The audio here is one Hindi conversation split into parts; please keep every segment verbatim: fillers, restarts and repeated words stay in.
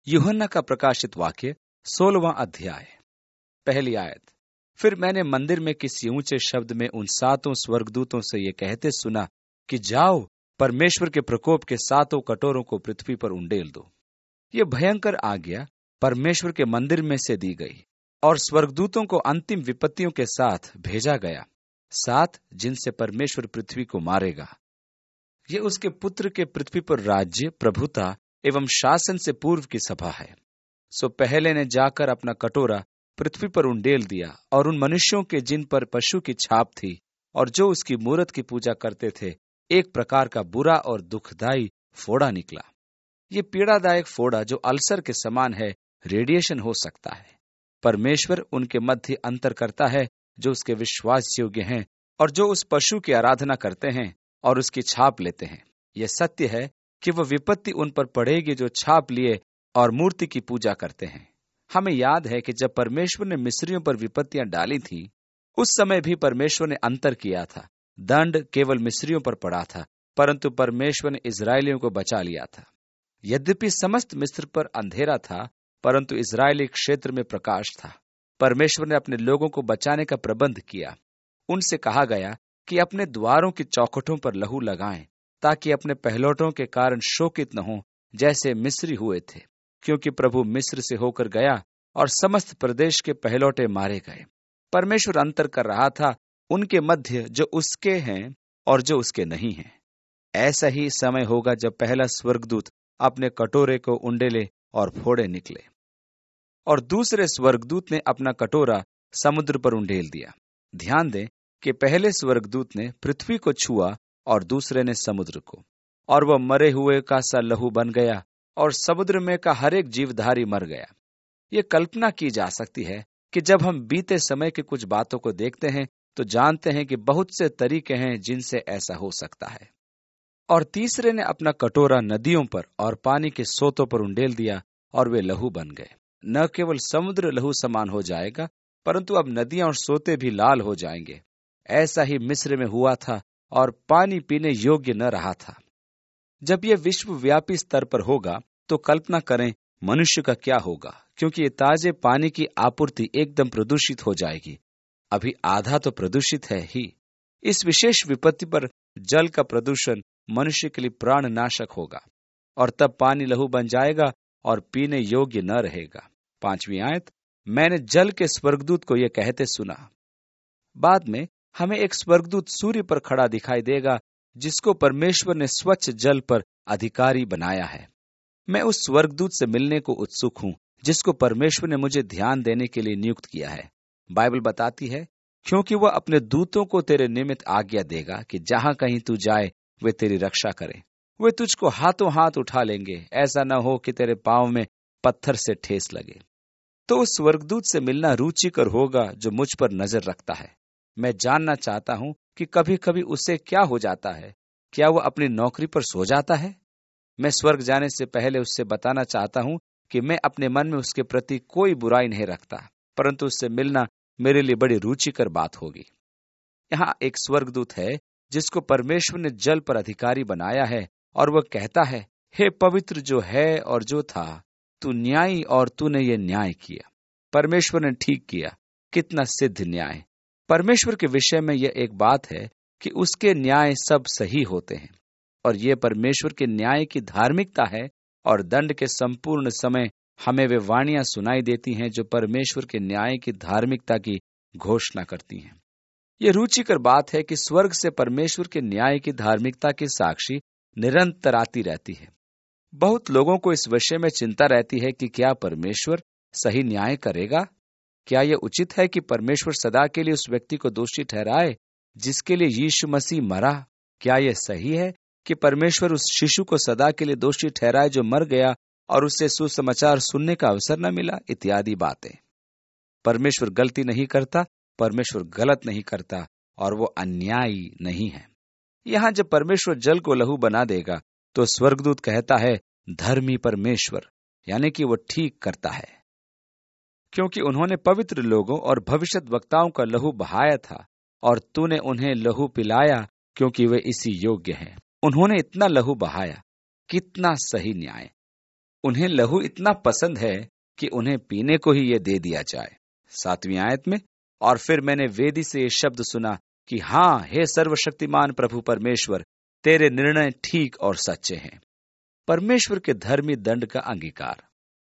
यूहन्ना का प्रकाशित वाक्य सोलहवां अध्याय, पहली आयत। फिर मैंने मंदिर में किसी ऊंचे शब्द में उन सातों स्वर्गदूतों से ये कहते सुना कि जाओ, परमेश्वर के प्रकोप के सातों कटोरों को पृथ्वी पर उंडेल दो। ये भयंकर आज्ञा परमेश्वर के मंदिर में से दी गई और स्वर्गदूतों को अंतिम विपत्तियों के साथ भेजा गया, सात जिनसे परमेश्वर पृथ्वी को मारेगा। ये उसके पुत्र के पृथ्वी पर राज्य, प्रभुता एवं शासन से पूर्व की सभा है। सो पहले ने जाकर अपना कटोरा पृथ्वी पर उंडेल दिया और उन मनुष्यों के जिन पर पशु की छाप थी और जो उसकी मूरत की पूजा करते थे, एक प्रकार का बुरा और दुखदाई फोड़ा निकला। ये पीड़ादायक फोड़ा जो अल्सर के समान है, रेडिएशन हो सकता है। परमेश्वर उनके मध्य अंतर करता है जो उसके विश्वास योग्य हैं और जो उस पशु की आराधना करते हैं और उसकी छाप लेते हैं। यह सत्य है कि वह विपत्ति उन पर पड़ेगी जो छाप लिए और मूर्ति की पूजा करते हैं। हमें याद है कि जब परमेश्वर ने मिस्रियों पर विपत्तियां डाली थी, उस समय भी परमेश्वर ने अंतर किया था। दंड केवल मिस्रियों पर पड़ा था, परंतु परमेश्वर ने इजरायलियों को बचा लिया था। यद्यपि समस्त मिस्र पर अंधेरा था, परंतु इजरायली क्षेत्र में प्रकाश था। परमेश्वर ने अपने लोगों को बचाने का प्रबंध किया। उनसे कहा गया कि अपने द्वारों की चौखटों पर लहू लगाएं, ताकि अपने पहलौठों के कारण शोकित न हो, जैसे मिस्री हुए थे, क्योंकि प्रभु मिस्र से होकर गया और समस्त प्रदेश के पहलौठे मारे गए। परमेश्वर अंतर कर रहा था उनके मध्य जो उसके हैं और जो उसके नहीं हैं। ऐसा ही समय होगा जब पहला स्वर्गदूत अपने कटोरे को उंडेले और फोड़े निकले और दूसरे स्वर्गदूत ने अपना कटोरा समुद्र पर उंडेल दिया। ध्यान दें कि पहले स्वर्गदूत ने पृथ्वी को छुआ और दूसरे ने समुद्र को, और वह मरे हुए का सा लहू बन गया और समुद्र में का हर एक जीवधारी मर गया। ये कल्पना की जा सकती है कि जब हम बीते समय की कुछ बातों को देखते हैं तो जानते हैं कि बहुत से तरीके हैं जिनसे ऐसा हो सकता है। और तीसरे ने अपना कटोरा नदियों पर और पानी के सोतों पर उंडेल दिया और वे लहू बन गए। न केवल समुद्र लहू समान हो जाएगा, परंतु अब नदियां और सोते भी लाल हो जाएंगे। ऐसा ही मिस्र में हुआ था और पानी पीने योग्य न रहा था। जब यह विश्वव्यापी स्तर पर होगा तो कल्पना करें मनुष्य का क्या होगा, क्योंकि ये ताजे पानी की आपूर्ति एकदम प्रदूषित हो जाएगी। अभी आधा तो प्रदूषित है ही। इस विशेष विपत्ति पर जल का प्रदूषण मनुष्य के लिए प्राण नाशक होगा और तब पानी लहू बन जाएगा और पीने योग्य न रहेगा। पांचवी आयत। मैंने जल के स्वर्गदूत को यह कहते सुना। बाद में हमें एक स्वर्गदूत सूर्य पर खड़ा दिखाई देगा, जिसको परमेश्वर ने स्वच्छ जल पर अधिकारी बनाया है। मैं उस स्वर्गदूत से मिलने को उत्सुक हूं, जिसको परमेश्वर ने मुझे ध्यान देने के लिए नियुक्त किया है। बाइबल बताती है, क्योंकि वह अपने दूतों को तेरे निमित्त आज्ञा देगा कि जहां कहीं तू जाए वे तेरी रक्षा करें। वे तुझको हाथों हाथ उठा लेंगे, ऐसा न हो कि तेरे पांव में पत्थर से ठेस लगे। तो उस स्वर्गदूत से मिलना रुचिकर होगा जो मुझ पर नजर रखता है। मैं जानना चाहता हूं कि कभी कभी उससे क्या हो जाता है। क्या वह अपनी नौकरी पर सो जाता है? मैं स्वर्ग जाने से पहले उससे बताना चाहता हूं कि मैं अपने मन में उसके प्रति कोई बुराई नहीं रखता, परंतु उससे मिलना मेरे लिए बड़ी रुचिकर बात होगी। यहाँ एक स्वर्गदूत है जिसको परमेश्वर ने जल पर अधिकारी बनाया है और वह कहता है, हे पवित्र जो है और जो था, तू न्यायी और तूने ये न्याय किया। परमेश्वर ने ठीक किया। कितना सिद्ध न्याय। परमेश्वर के विषय में यह एक बात है कि उसके न्याय सब सही होते हैं और ये परमेश्वर के न्याय की धार्मिकता है। और दंड के संपूर्ण समय हमें वे वाणियां सुनाई देती हैं जो परमेश्वर के न्याय की धार्मिकता की घोषणा करती हैं। ये रुचिकर बात है कि स्वर्ग से परमेश्वर के न्याय की धार्मिकता की साक्षी निरंतर आती रहती है। बहुत लोगों को इस विषय में चिंता रहती है कि क्या परमेश्वर सही न्याय करेगा? क्या यह उचित है कि परमेश्वर सदा के लिए उस व्यक्ति को दोषी ठहराए जिसके लिए यीशु मसीह मरा? क्या यह सही है कि परमेश्वर उस शिशु को सदा के लिए दोषी ठहराए जो मर गया और उससे सुसमाचार सुनने का अवसर न मिला? इत्यादि बातें। परमेश्वर गलती नहीं करता, परमेश्वर गलत नहीं करता और वो अन्यायी नहीं है। यहां जब परमेश्वर जल को लहू बना देगा तो स्वर्गदूत कहता है, धर्मी परमेश्वर, यानी कि वो ठीक करता है, क्योंकि उन्होंने पवित्र लोगों और भविष्यद्वक्ताओं का लहू बहाया था और तूने उन्हें लहू पिलाया क्योंकि वे इसी योग्य हैं। उन्होंने इतना लहू बहाया। कितना सही न्याय। उन्हें लहू इतना पसंद है कि उन्हें पीने को ही ये दे दिया जाए। सातवीं आयत में, और फिर मैंने वेदी से ये शब्द सुना कि हाँ, हे सर्वशक्तिमान प्रभु परमेश्वर, तेरे निर्णय ठीक और सच्चे हैं। परमेश्वर के धर्मी दंड का अंगीकार।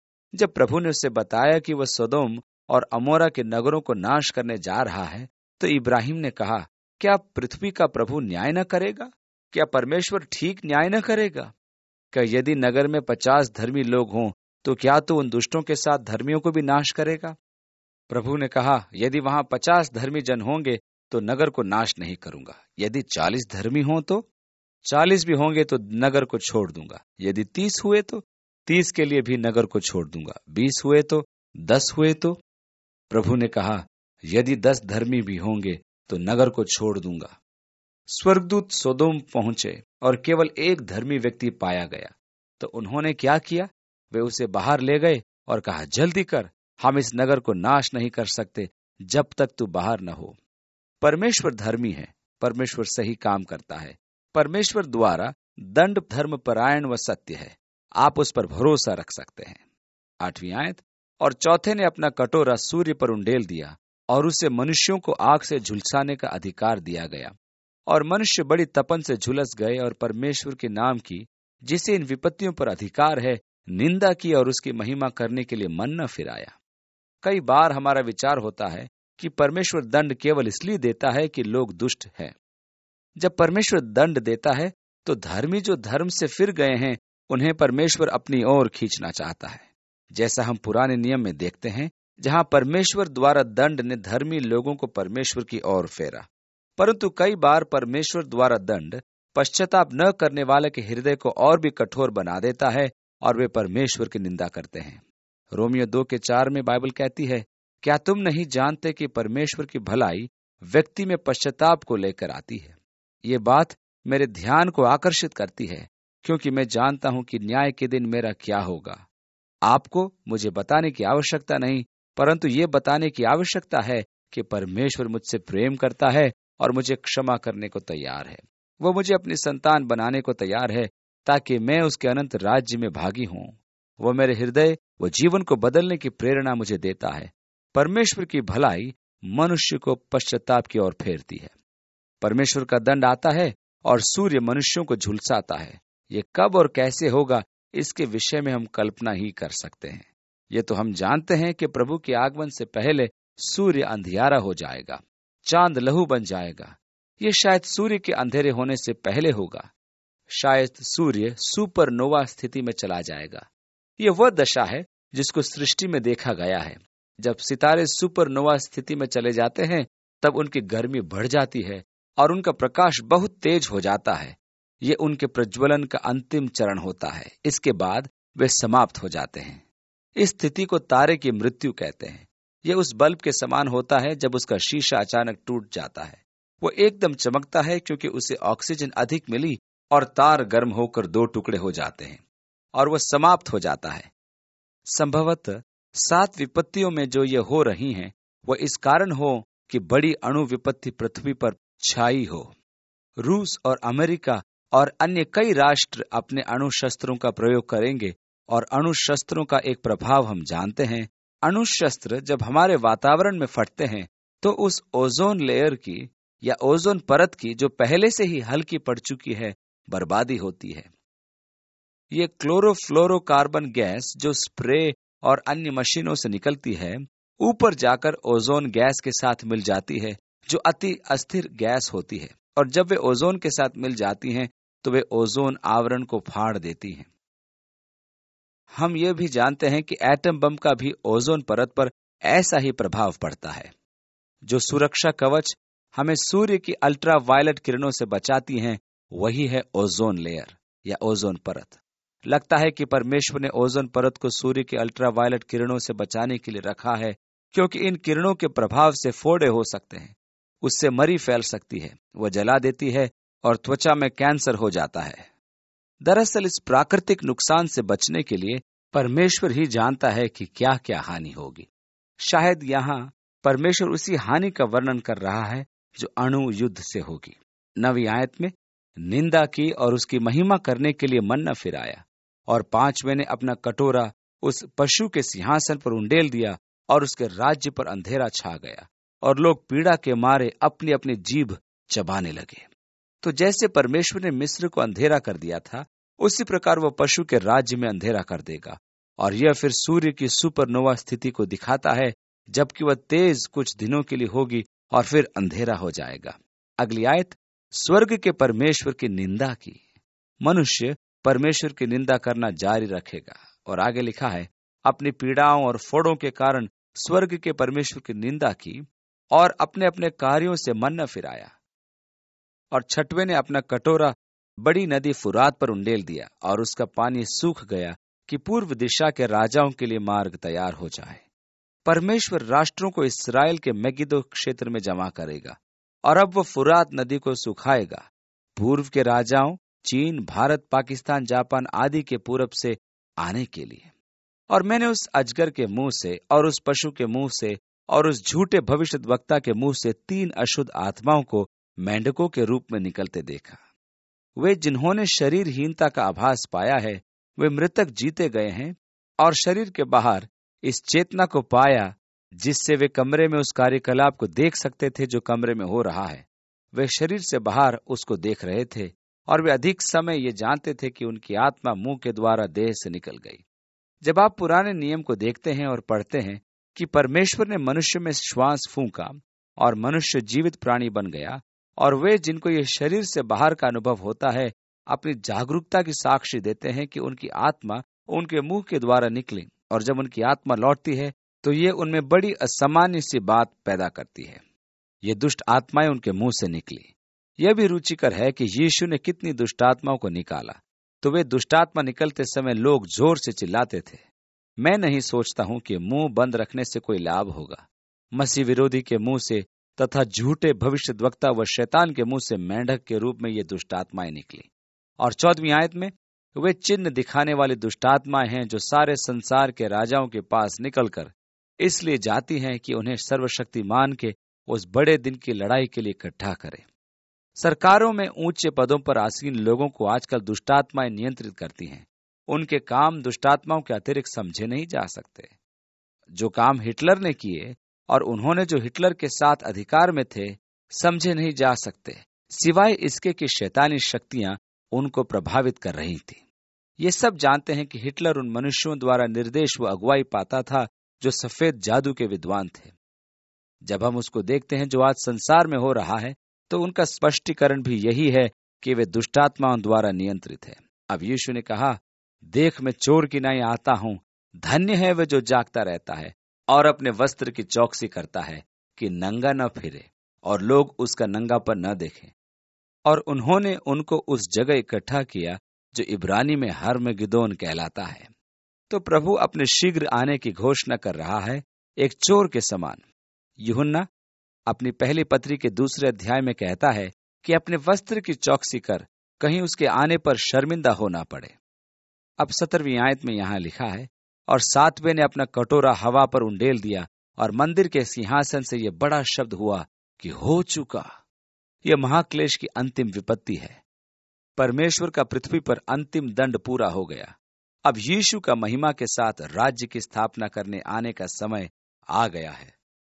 जब प्रभु ने उसे बताया कि वह सदोम और अमोरा के नगरों को नाश करने जा रहा है, तो इब्राहिम ने कहा, क्या पृथ्वी का प्रभु न्याय न करेगा? क्या परमेश्वर ठीक न्याय न करेगा? क्या यदि नगर में पचास धर्मी लोग हों, तो क्या तो उन दुष्टों के साथ धर्मियों को भी नाश करेगा? प्रभु ने कहा, यदि वहां पचास धर्मी जन होंगे तो नगर को नाश नहीं करूंगा। यदि चालीस धर्मी हों तो चालीस भी होंगे तो नगर को छोड़ दूंगा। यदि तीस हुए तो तीस के लिए भी नगर को छोड़ दूंगा। बीस हुए तो दस हुए तो प्रभु ने कहा, यदि दस धर्मी भी होंगे तो नगर को छोड़ दूंगा। स्वर्गदूत सोदोम पहुंचे और केवल एक धर्मी व्यक्ति पाया गया। तो उन्होंने क्या किया? वे उसे बाहर ले गए और कहा, जल्दी कर, हम इस नगर को नाश नहीं कर सकते जब तक तू बाहर न हो। परमेश्वर धर्मी है, परमेश्वर सही काम करता है, परमेश्वर द्वारा दंड धर्म परायण व सत्य है। आप उस पर भरोसा रख सकते हैं। आठवीं आयत, और चौथे ने अपना कटोरा सूर्य पर उंडेल दिया और उसे मनुष्यों को आग से झुलसाने का अधिकार दिया गया, और मनुष्य बड़ी तपन से झुलस गए और परमेश्वर के नाम की, जिसे इन विपत्तियों पर अधिकार है, निंदा की और उसकी महिमा करने के लिए मन न फिराया। कई बार हमारा विचार होता है कि परमेश्वर दंड केवल इसलिए देता है कि लोग दुष्ट हैं। जब परमेश्वर दंड देता है तो धर्मी जो धर्म से फिर गए हैं उन्हें परमेश्वर अपनी ओर खींचना चाहता है, जैसा हम पुराने नियम में देखते हैं, जहां परमेश्वर द्वारा दंड ने धर्मी लोगों को परमेश्वर की ओर फेरा। परंतु कई बार परमेश्वर द्वारा दंड पश्चाताप न करने वाले के हृदय को और भी कठोर बना देता है और वे परमेश्वर की निंदा करते हैं। रोमियो दो के चार में बाइबल कहती है, क्या तुम नहीं जानते कि परमेश्वर की भलाई व्यक्ति में पश्चाताप को लेकर आती है? ये बात मेरे ध्यान को आकर्षित करती है, क्योंकि मैं जानता हूं कि न्याय के दिन मेरा क्या होगा। आपको मुझे बताने की आवश्यकता नहीं, परंतु ये बताने की आवश्यकता है कि परमेश्वर मुझसे प्रेम करता है और मुझे क्षमा करने को तैयार है। वो मुझे अपनी संतान बनाने को तैयार है ताकि मैं उसके अनंत राज्य में भागी हूं। वो मेरे हृदय व जीवन को बदलने की प्रेरणा मुझे देता है। परमेश्वर की भलाई मनुष्य को पश्चाताप की ओर फेरती है। परमेश्वर का दंड आता है और सूर्य मनुष्यों को झुलसाता है। ये कब और कैसे होगा, इसके विषय में हम कल्पना ही कर सकते हैं। ये तो हम जानते हैं कि प्रभु के आगमन से पहले सूर्य अंधियारा हो जाएगा, चांद लहू बन जाएगा। ये शायद सूर्य के अंधेरे होने से पहले होगा। शायद सूर्य सुपरनोवा स्थिति में चला जाएगा। ये वह दशा है जिसको सृष्टि में देखा गया है। जब सितारे सुपरनोवा स्थिति में चले जाते हैं तब उनकी गर्मी बढ़ जाती है और उनका प्रकाश बहुत तेज हो जाता है। ये उनके प्रज्वलन का अंतिम चरण होता है। इसके बाद वे समाप्त हो जाते हैं। इस स्थिति को तारे की मृत्यु कहते हैं। यह उस बल्ब के समान होता है जब उसका शीशा अचानक टूट जाता है। वो एकदम चमकता है क्योंकि उसे ऑक्सीजन अधिक मिली और तार गर्म होकर दो टुकड़े हो जाते हैं और वह समाप्त हो जाता है। संभवतः सात विपत्तियों में जो ये हो रही हैं, वह इस कारण हो कि बड़ी अणु विपत्ति पृथ्वी पर छाई हो। रूस और अमेरिका और अन्य कई राष्ट्र अपने अणु शस्त्रों का प्रयोग करेंगे और अणु शस्त्रों का एक प्रभाव हम जानते हैं। अणु शस्त्र जब हमारे वातावरण में फटते हैं तो उस ओजोन लेयर की या ओजोन परत की, जो पहले से ही हल्की पड़ चुकी है, बर्बादी होती है। ये क्लोरोफ्लोरोकार्बन गैस जो स्प्रे और अन्य मशीनों से निकलती है, ऊपर जाकर ओजोन गैस के साथ मिल जाती है, जो अति अस्थिर गैस होती है, और जब वे ओजोन के साथ मिल जाती हैं तो वे ओजोन आवरण को फाड़ देती हैं। हम ये भी जानते हैं कि एटम बम का भी ओजोन परत पर ऐसा ही प्रभाव पड़ता है। जो सुरक्षा कवच हमें सूर्य की अल्ट्रा वायलेट किरणों से बचाती हैं, वही है ओजोन लेयर या ओजोन परत। लगता है कि परमेश्वर ने ओजोन परत को सूर्य की अल्ट्रा वायलेट किरणों से बचाने के लिए रखा है, क्योंकि इन किरणों के प्रभाव से फोड़े हो सकते हैं, उससे मरी फैल सकती है, वह जला देती है और त्वचा में कैंसर हो जाता है। दरअसल इस प्राकृतिक नुकसान से बचने के लिए परमेश्वर ही जानता है कि क्या क्या हानि होगी। शायद यहाँ परमेश्वर उसी हानि का वर्णन कर रहा है जो अणु युद्ध से होगी। नवीं आयत में निंदा की और उसकी महिमा करने के लिए मन न फिराया। और पांचवें ने अपना कटोरा उस पशु के सिंहासन पर उंडेल दिया और उसके राज्य पर अंधेरा छा गया और लोग पीड़ा के मारे अपनी अपनी जीभ चबाने लगे। तो जैसे परमेश्वर ने मिस्र को अंधेरा कर दिया था, उसी प्रकार वह पशु के राज्य में अंधेरा कर देगा। और यह फिर सूर्य की सुपरनोवा स्थिति को दिखाता है, जबकि वह तेज कुछ दिनों के लिए होगी और फिर अंधेरा हो जाएगा। अगली आयत, स्वर्ग के परमेश्वर की निंदा की। मनुष्य परमेश्वर की निंदा करना जारी रखेगा। और आगे लिखा है, अपनी पीड़ाओं और फोड़ों के कारण स्वर्ग के परमेश्वर की निंदा की और अपने अपने कार्यों से मन न फिराया। और छठवें ने अपना कटोरा बड़ी नदी फुरात पर उंडेल दिया और उसका पानी सूख गया कि पूर्व दिशा के राजाओं के लिए मार्ग तैयार हो जाए। परमेश्वर राष्ट्रों को इस्राएल के मेगिदो क्षेत्र में जमा करेगा और अब वह फुरात नदी को सुखाएगा। पूर्व के राजाओं चीन, भारत, पाकिस्तान, जापान आदि के पूरब से आने के लिए। और मैंने उस अजगर के मुंह से और उस पशु के मुंह से और उस झूठे भविष्यद्वक्ता के मुंह से तीन अशुद्ध आत्माओं को मेंढकों के रूप में निकलते देखा। वे जिन्होंने शरीरहीनता का आभास पाया है, वे मृतक जीते गए हैं और शरीर के बाहर इस चेतना को पाया जिससे वे कमरे में उस कार्यकलाप को देख सकते थे जो कमरे में हो रहा है। वे शरीर से बाहर उसको देख रहे थे और वे अधिक समय ये जानते थे कि उनकी आत्मा मुंह के द्वारा देह से निकल गई। जब आप पुराने नियम को देखते हैं और पढ़ते हैं कि परमेश्वर ने मनुष्य में श्वास फूंका और मनुष्य जीवित प्राणी बन गया, और वे जिनको ये शरीर से बाहर का अनुभव होता है अपनी जागरूकता की साक्षी देते हैं कि उनकी आत्मा उनके मुंह के द्वारा निकली, और जब उनकी आत्मा लौटती है तो ये उनमें बड़ी असामान्य सी बात पैदा करती है। ये दुष्ट आत्माएं उनके मुंह से निकली। यह भी रुचिकर है कि यीशु ने कितनी दुष्ट आत्माओं को निकाला। तो वे दुष्टात्मा निकलते समय लोग जोर से चिल्लाते थे। मैं नहीं सोचता हूं कि मुंह बंद रखने से कोई लाभ होगा। मसीह विरोधी के मुंह से तथा झूठे भविष्यद्वक्ता व शैतान के मुंह से मेंढक के रूप में ये दुष्टात्माएं निकली। और चौदहवीं आयत में वे चिन्ह दिखाने वाली दुष्टात्माएं हैं जो सारे संसार के राजाओं के पास निकलकर इसलिए जाती हैं कि उन्हें सर्वशक्तिमान के उस बड़े दिन की लड़ाई के लिए इकट्ठा करें। सरकारों में ऊंचे पदों पर आसीन लोगों को आजकल दुष्टात्माएं नियंत्रित करती हैं। उनके काम दुष्टात्माओं के अतिरिक्त समझे नहीं जा सकते। जो काम हिटलर ने किए और उन्होंने जो हिटलर के साथ अधिकार में थे, समझे नहीं जा सकते, सिवाय इसके कि शैतानी शक्तियां उनको प्रभावित कर रही थी। ये सब जानते हैं कि हिटलर उन मनुष्यों द्वारा निर्देश व अगुवाई पाता था जो सफेद जादू के विद्वान थे। जब हम उसको देखते हैं जो आज संसार में हो रहा है, तो उनका स्पष्टीकरण भी यही है कि वे दुष्टात्माओं द्वारा नियंत्रित है। अब यीशु ने कहा, देख मैं चोर की नाई आता हूं, धन्य है वह जो जागता रहता है और अपने वस्त्र की चौकसी करता है कि नंगा न फिरे और लोग उसका नंगापन न देखें। और उन्होंने उनको उस जगह इकट्ठा किया जो इब्रानी में हर्मगिदोन कहलाता है। तो प्रभु अपने शीघ्र आने की घोषणा कर रहा है, एक चोर के समान। यूहन्ना अपनी पहली पत्री के दूसरे अध्याय में कहता है कि अपने वस्त्र की चौकसी कर, कहीं उसके आने पर शर्मिंदा होना पड़े। अब सत्रहवीं आयत में यहां लिखा है, और सातवें ने अपना कटोरा हवा पर उंडेल दिया और मंदिर के सिंहासन से यह बड़ा शब्द हुआ कि हो चुका। यह महाक्लेश की अंतिम विपत्ति है। परमेश्वर का पृथ्वी पर अंतिम दंड पूरा हो गया। अब यीशु का महिमा के साथ राज्य की स्थापना करने आने का समय आ गया है।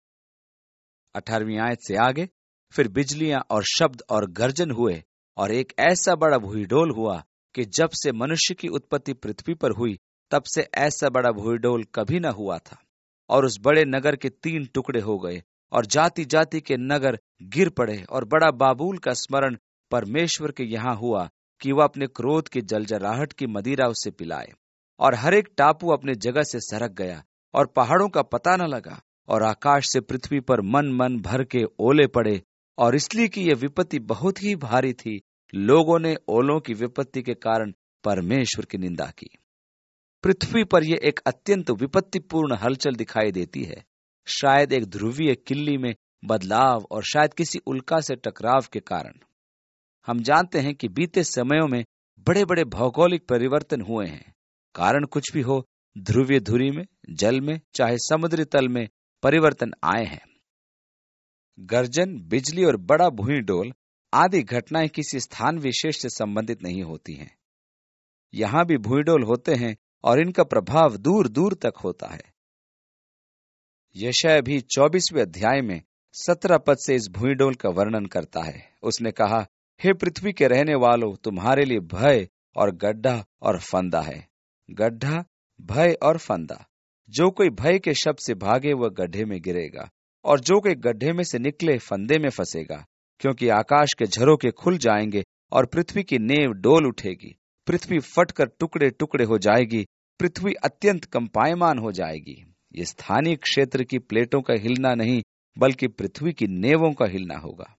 अठारहवीं आयत से आगे, फिर बिजलियां और शब्द और गर्जन हुए और एक ऐसा बड़ा भूईडोल हुआ कि जब से मनुष्य की उत्पत्ति पृथ्वी पर हुई तब से ऐसा बड़ा भूईडोल कभी न हुआ था। और उस बड़े नगर के तीन टुकड़े हो गए और जाति जाति के नगर गिर पड़े। और बड़ा बाबूल का स्मरण परमेश्वर के यहाँ हुआ कि वह अपने क्रोध की जलजलाहट की मदिरा उसे पिलाए। और हर एक टापू अपने जगह से सरक गया और पहाड़ों का पता न लगा, और आकाश से पृथ्वी पर मन मन भर के ओले पड़े। और इसलिए कि यह विपत्ति बहुत ही भारी थी, लोगों ने ओलों की विपत्ति के कारण परमेश्वर की निंदा की। पृथ्वी पर यह एक अत्यंत विपत्तिपूर्ण हलचल दिखाई देती है, शायद एक ध्रुवीय किल्ली में बदलाव और शायद किसी उल्का से टकराव के कारण। हम जानते हैं कि बीते समयों में बड़े बड़े भौगोलिक परिवर्तन हुए हैं। कारण कुछ भी हो, ध्रुवीय धुरी में, जल में, चाहे समुद्री तल में परिवर्तन आए हैं। गर्जन, बिजली और बड़ा भूईडोल आदि घटनाएं किसी स्थान विशेष से संबंधित नहीं होती हैं। यहां भी भूइंडोल होते हैं और इनका प्रभाव दूर दूर तक होता है। यशायाह भी चौबीसवें अध्याय में सत्रह पद से इस भूइंडोल का वर्णन करता है। उसने कहा, हे पृथ्वी के रहने वालों, तुम्हारे लिए भय और गड्ढा और फंदा है। गड्ढा, भय और फंदा। जो कोई भय के शब्द से भागे वह गड्ढे में गिरेगा, और जो कोई गड्ढे में से निकले फंदे में फंसेगा। क्योंकि आकाश के झरोखे खुल जाएंगे और पृथ्वी की नेव डोल उठेगी। पृथ्वी फटकर टुकड़े टुकड़े हो जाएगी। पृथ्वी अत्यंत कंपायमान हो जाएगी। ये स्थानीय क्षेत्र की प्लेटों का हिलना नहीं, बल्कि पृथ्वी की नेवों का हिलना होगा।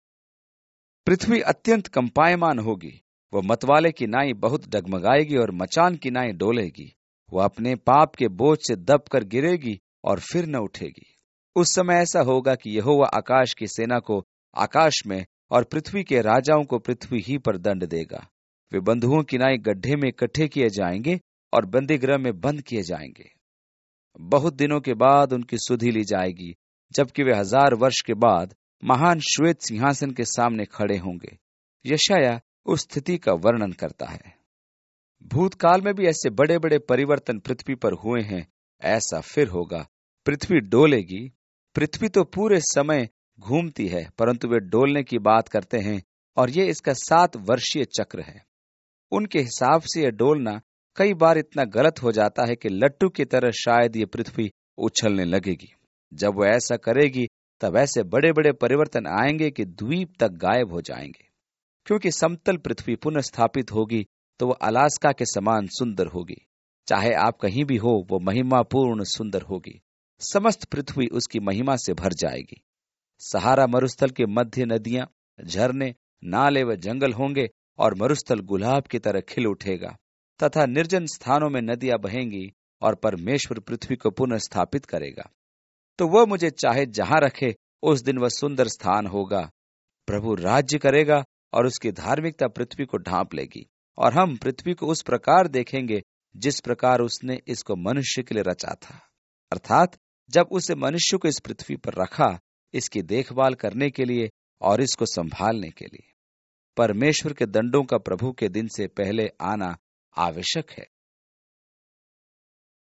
पृथ्वी अत्यंत कंपायमान होगी। वह मतवाले की नाई बहुत डगमगाएगी और मचान की नाई डोलेगी। वह अपने पाप के बोझ से दबकर गिरेगी और फिर न उठेगी। उस समय ऐसा होगा कि यहोवा आकाश की सेना को आकाश में और पृथ्वी के राजाओं को पृथ्वी ही पर दंड देगा। वे बंधुओं की नाई गड्ढे में इकट्ठे किए जाएंगे और बंदीगृह में बंद किए जाएंगे। बहुत दिनों के बाद उनकी सुधि ली जाएगी, जबकि वे हजार वर्ष के बाद महान श्वेत सिंहासन के सामने खड़े होंगे। यशायाह उस स्थिति का वर्णन करता है। भूतकाल में भी ऐसे बड़े बड़े परिवर्तन पृथ्वी पर हुए हैं। ऐसा फिर होगा। पृथ्वी डोलेगी। पृथ्वी तो पूरे समय घूमती है, परंतु वे डोलने की बात करते हैं, और ये इसका सात वर्षीय चक्र है। उनके हिसाब से यह डोलना कई बार इतना गलत हो जाता है कि लट्टू की तरह शायद ये पृथ्वी उछलने लगेगी। जब वह ऐसा करेगी तब ऐसे बड़े बड़े परिवर्तन आएंगे कि द्वीप तक गायब हो जाएंगे। क्योंकि समतल पृथ्वी पुनः स्थापित होगी तो वह अलास्का के समान सुंदर होगी। चाहे आप कहीं भी हो, वो महिमापूर्ण सुंदर होगी। समस्त पृथ्वी उसकी महिमा से भर जाएगी। सहारा मरुस्थल के मध्य नदियां, झरने, नाले व जंगल होंगे, और मरुस्थल गुलाब की तरह खिल उठेगा, तथा निर्जन स्थानों में नदियां बहेंगी, और परमेश्वर पृथ्वी को पुनः स्थापित करेगा। तो वह मुझे चाहे जहां रखे, उस दिन वह सुंदर स्थान होगा। प्रभु राज्य करेगा और उसकी धार्मिकता पृथ्वी को ढांप लेगी, और हम पृथ्वी को उस प्रकार देखेंगे जिस प्रकार उसने इसको मनुष्य के लिए रचा था। अर्थात जब उसे मनुष्य को इस पृथ्वी पर रखा, इसकी देखभाल करने के लिए और इसको संभालने के लिए। परमेश्वर के दंडों का प्रभु के दिन से पहले आना आवश्यक है।